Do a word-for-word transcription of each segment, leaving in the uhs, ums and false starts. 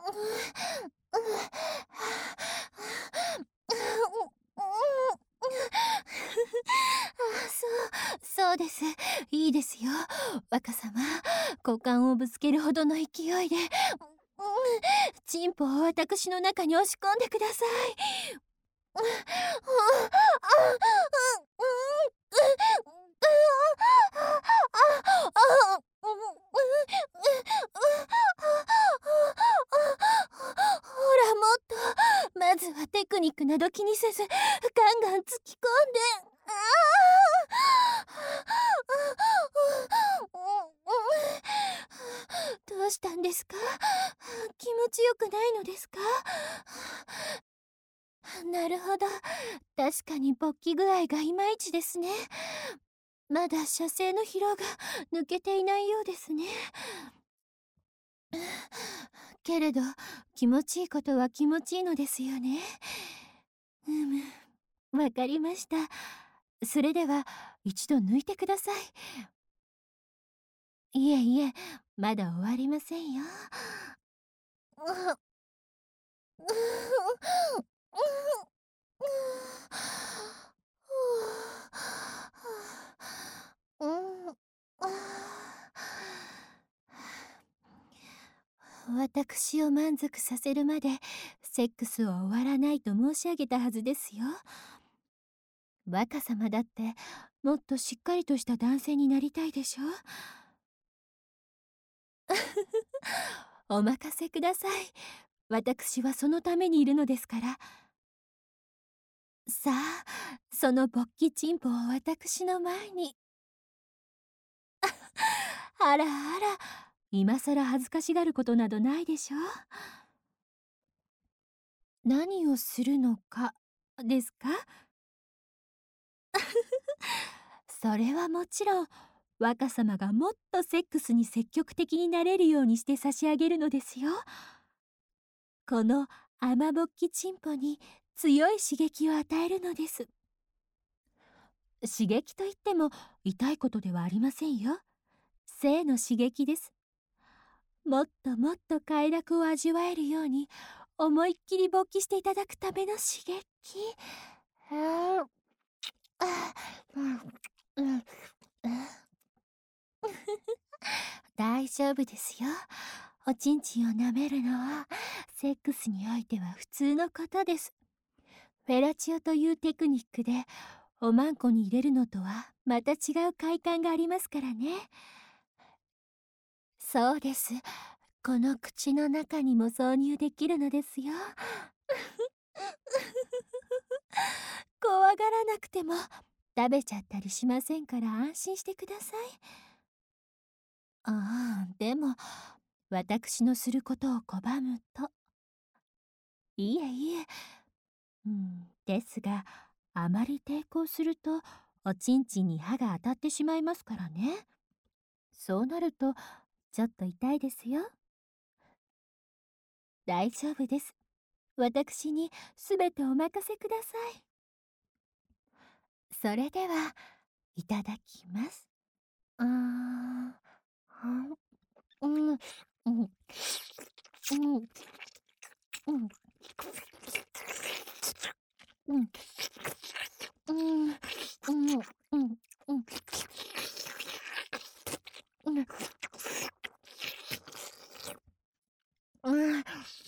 そうそうです。いいですよ、若様。股間をぶつけるほどの勢いで、チンポを私の中に押し込んでください。ほら、もっと。まずはテクニックなど気にせず、ガンガン突き込んで。どうしたんですか？気持ちよくないのですか？なるほど。確かに勃起具合がいまいちですね。まだ射精の疲労が抜けていないようですね。けれど気持ちいいことは気持ちいいのですよね。うむ、わかりました。それでは一度抜いてください。いえいえ、まだ終わりませんよ。私を満足させるまでセックスは終わらないと申し上げたはずですよ。若様だってもっとしっかりとした男性になりたいでしょ。お任せください。私はそのためにいるのですから。さあ、その勃起チンポを私の前に。あらあら、今さら恥ずかしがることなどないでしょ。何をするのかですか？それはもちろん若様がもっとセックスに積極的になれるようにして差し上げるのですよ。この甘ぼっきチンポに強い刺激を与えるのです。刺激といっても痛いことではありませんよ。性の刺激です。もっともっと快楽を味わえるように思いっきり勃起していただくための刺激。大丈夫ですよ。おちんちんを舐めるのはセックスにおいては普通のことです。フェラチオというテクニックでおまんこに入れるのとはまた違う快感がありますからね。そうです。この口の中にも挿入できるのですよ。怖がらなくても食べちゃったりしませんから安心してください。ああ、でも私のすることを拒むと。いえいえ、うん、ですがあまり抵抗するとおちんちんに歯が当たってしまいますからね。そうなるとちょっと痛いですよ。大丈夫です。私にすべてお任せください。それではいただきます。うーん、うん、うん、うん、うん、うん、うん、うん、うん、うん、うん、うん、うん、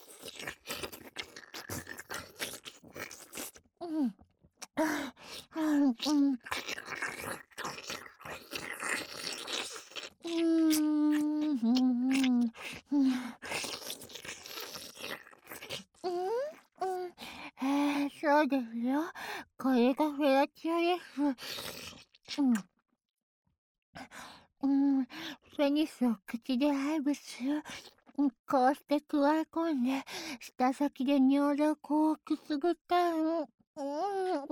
うん、うん、うん、うん、うん、うん、えー、そうですよ。これがフェラチオです。うん、うん、ペニスを口でハイブする。うん、こうしてくわえ込んで、舌先で尿でこうくすぐった。うん、うん、うん、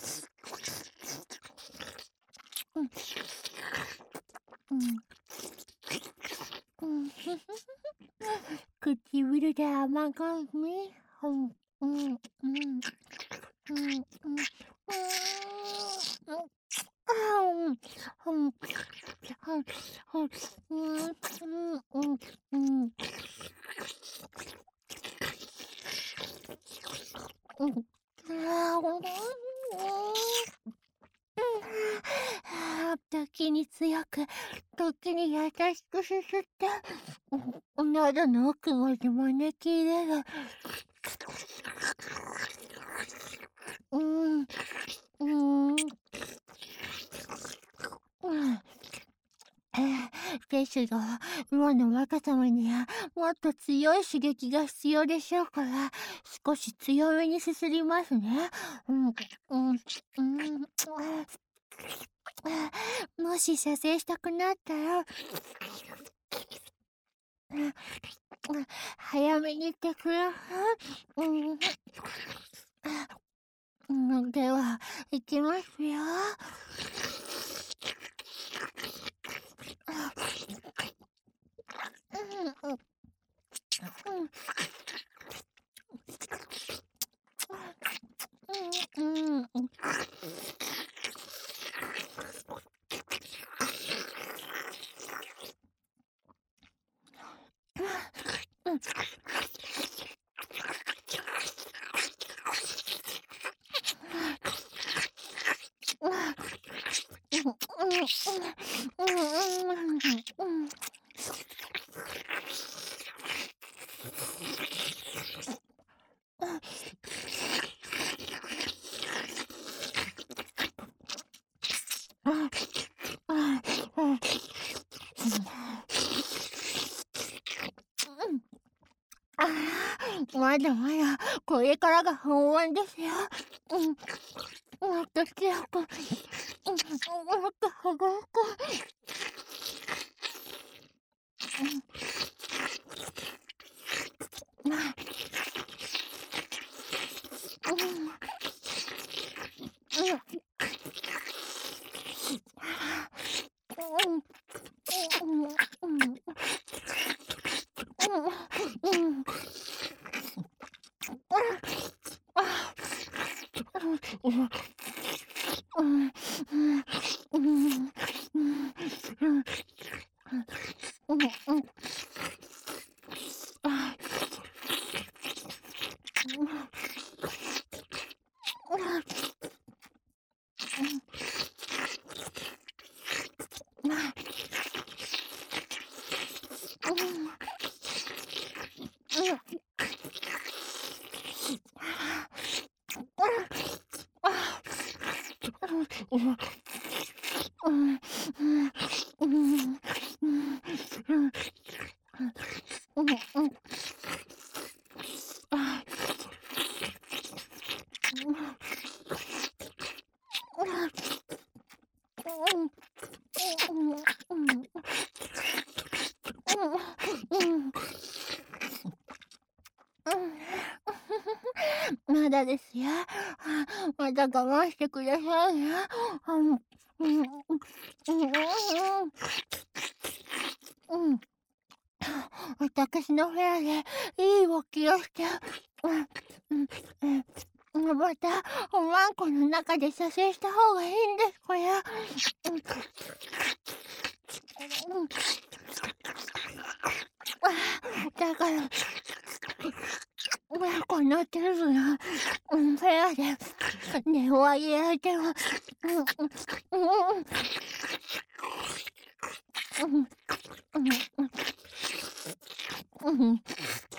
うん、うん、唇で甘がみ。うん、うん、うん、うん、うん、うん、うん、うん、うん、うん、うん、うん、 くすすって、うん、喉の奥まで招き入れる。うん、うん、うん。ええ、ですが、今の若様にはもっと強い刺激が必要でしょうから、少し強めにすすりますね。うん、うん、うん、もし射精したくなったら、うん、早めに言ってください。うん、うん、では、いきますよ。うん、うん、うん、うん、うん。ああ、まだまだ、これからが本番ですよ。うん、もっと強く、うん、もっとはがく。うん、うん、うん、うん、うん、うん、うん、うん、うん、うん、あ、まだですよ。まだ我慢してくださいね。うん、うん、うん、うん、うん。私の部屋でいい動きをして、うん、うん、うん、また、おまんこの中で射精した方がいいんです、これ。うん、うん、だから、この程度の、うん、部屋で電話入れられても、うん、うん、うん、うん、うん、うん、うん、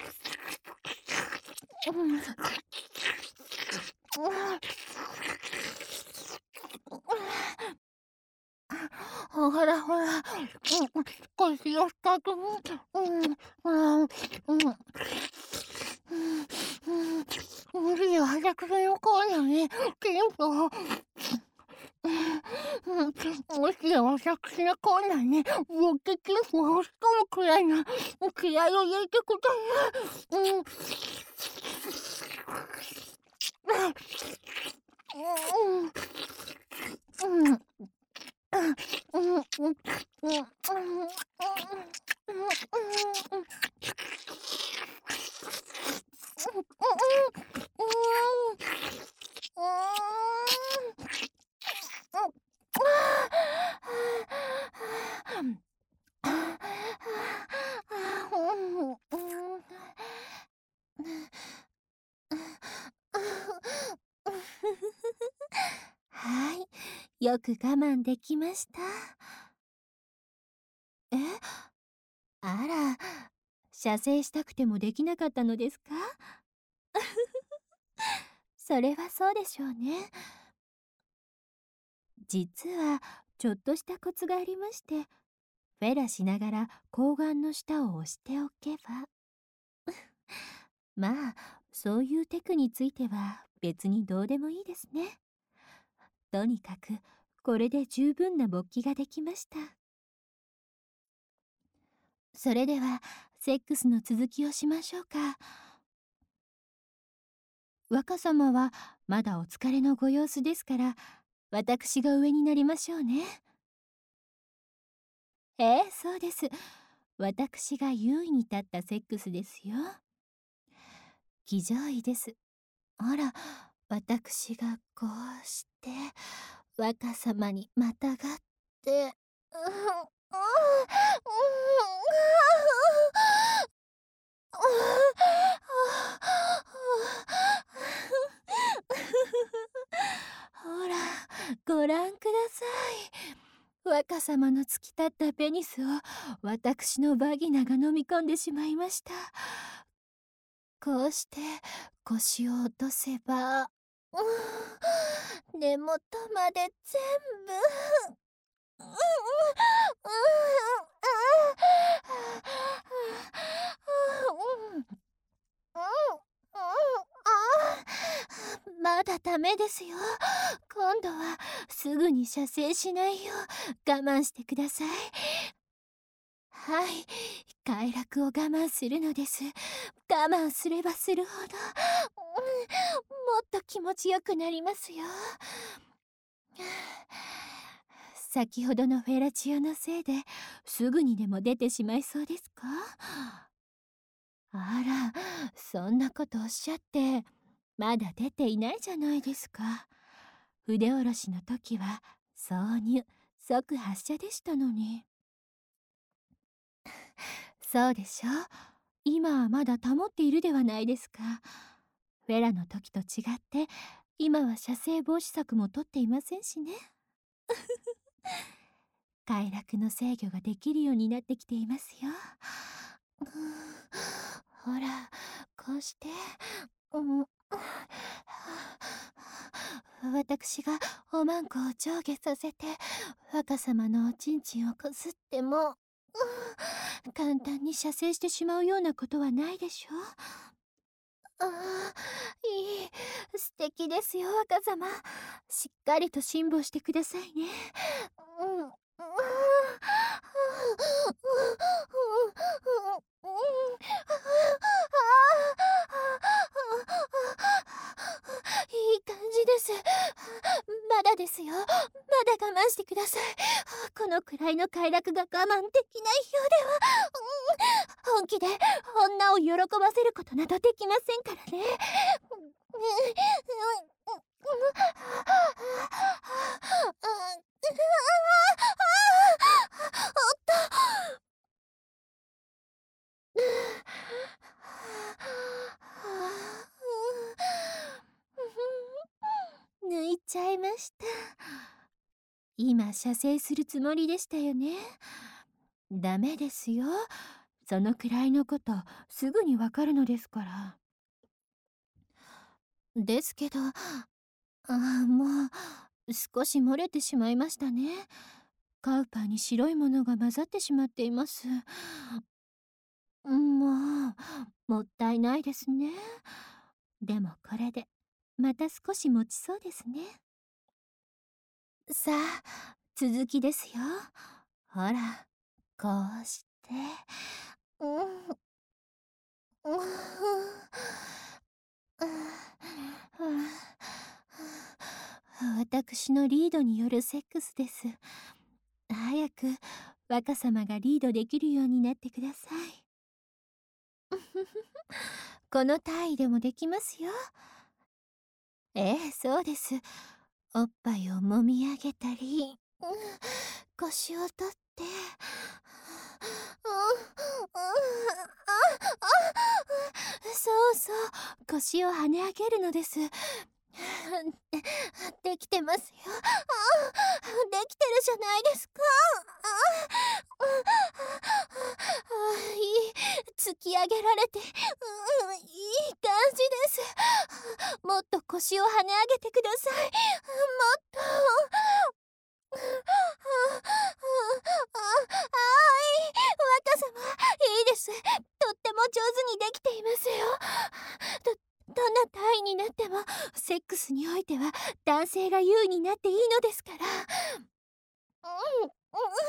ほらほら、うん、腰を深く、うん、うん、うん、うん、無理よ、早くそのコーナーに、ピンポン。もし私のコーナーに、ボケキンポを押し込むくらいの気合を入れてください。うん。うん。うん。うん。うん。うん。うん。はい、よく我慢できました。え？ あら、射精したくてもできなかったのですか？それはそうでしょうね。実はちょっとしたコツがありまして、フェラしながら睾丸の下を押しておけばまあ、そういうテクについては別にどうでもいいですね。とにかくこれで十分な勃起ができました。それではセックスの続きをしましょうか。若様はまだお疲れのご様子ですから、私が上になりましょうね。ええ、そうです。私が優位に立ったセックスですよ。騎乗位です。ほら、私がこうして若様にまたがって、うんうんうんほら、ご覧ください。若様の突き立ったペニスを私のバギナが飲み込んでしまいました。こうして腰を落とせば、うん、根元まで全部、うんうんうんうんうんまだダメですよ。今度はすぐに射精しないよう我慢してください。はい、快楽を我慢するのです。我慢すればするほど、うん、もっと気持ちよくなりますよ。先ほどのフェラチオのせいですぐにでも出てしまいそうですか？あら、そんなことおっしゃってまだ出ていないじゃないですか。筆下ろしの時は挿入即発射でしたのに。そうでしょ。今はまだ保っているではないですか。フェラの時と違って今は射精防止策も取っていませんしね。快楽の制御ができるようになってきていますよ。ほら、こうして、うん、私がおまんこを上下させて若様のおちんちんをこすっても、うん、簡単に射精してしまうようなことはないでしょ。ああ、いい、素敵ですよ若様。しっかりと辛抱してくださいね。うん、うん、いい感じです。まだですよ。まだ我慢してください。このくらいの快楽が我慢できないようでは、うん、本気で女を喜ばせることなどできませんからね。抜いちゃいました。今射精するつもりでしたよね。ダメですよ。そのくらいのことすぐにわかるのですから。ですけど、ああ、もう少し漏れてしまいましたね。カウパーに白いものが混ざってしまっています。もう、もったいないですね。でもこれでまた少し持ちそうですね。さあ、続きですよ。ほら、こうして、うん、うん、私のリードによるセックスです。早く若様がリードできるようになってください。この体位でもできますよ。ええ、そうです。おっぱいをもみ上げたり、うん、腰を取って、うん、うん、そうそう、腰を跳ね上げるのです。 できてますよ。あできてるじゃないですか。ああいい突き上げられて、うん、いい感じです。もっと腰を跳ね上げてください。もっと。ああい若様、いいです。とっても上手にできていますよ。どどんな体位になってもセックスにおいては男性が優位になっていいのですから。うん、うん、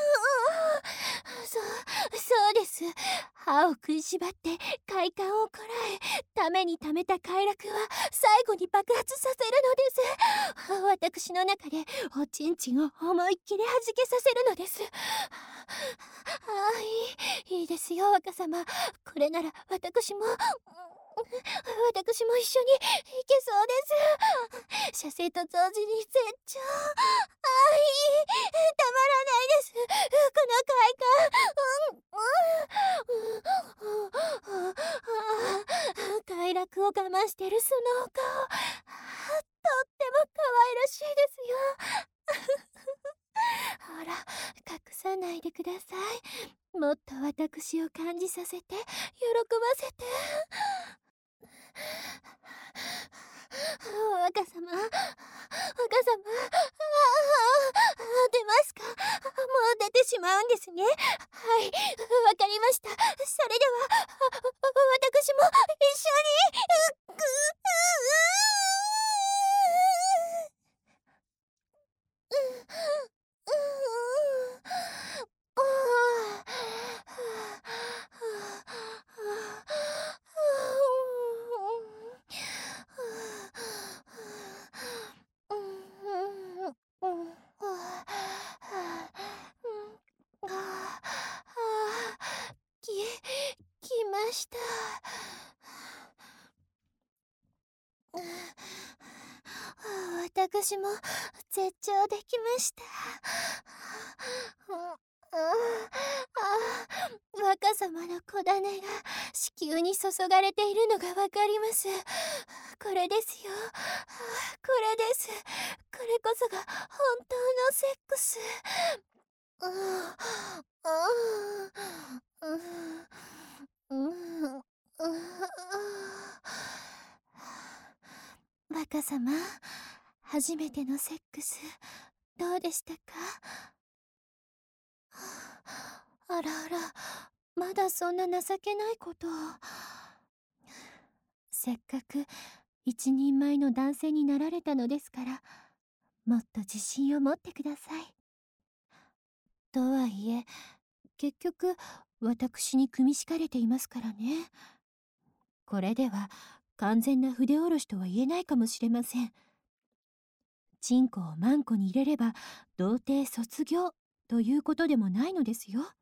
そうそうです。歯を食いしばって快感をこらえ、ためにためた快楽は最後に爆発させるのです。私の中でおちんちんを思いっきり弾けさせるのです。ああいいいいですよ若様。これなら私も私も一緒に行けそうです。射精と同時に絶頂。ああいいたまらないです。この快感。うんうん快楽を我慢してるそのお顔、とっても可愛らしいですよ。ほら隠さないでください。もっと私を感じさせて喜ばせて。若様、若様、ああ出ますか。もう出てしまうんですね。はい、わかりました。それでは私も一緒にうぐき、きました。私も絶頂できました。若様の小種が子宮に注がれているのがわかります。これですよ。これです。これこそが本当のセックス。若様、初めてのセックスどうでしたか。あらあら、まだそんな情けないことを。せっかく一人前の男性になられたのですから、もっと自信を持ってください。とはいえ、結局私に組み敷かれていますからね。これでは完全な筆下ろしとは言えないかもしれません。チンコをマンコに入れれば童貞卒業ということでもないのですよ。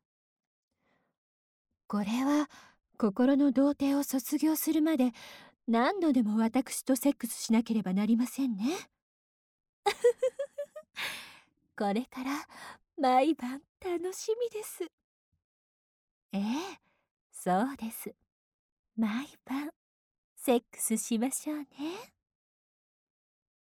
これは心の童貞を卒業するまで何度でも私とセックスしなければなりませんね。これから毎晩楽しみです。ええ、そうです。毎晩セックスしましょうね。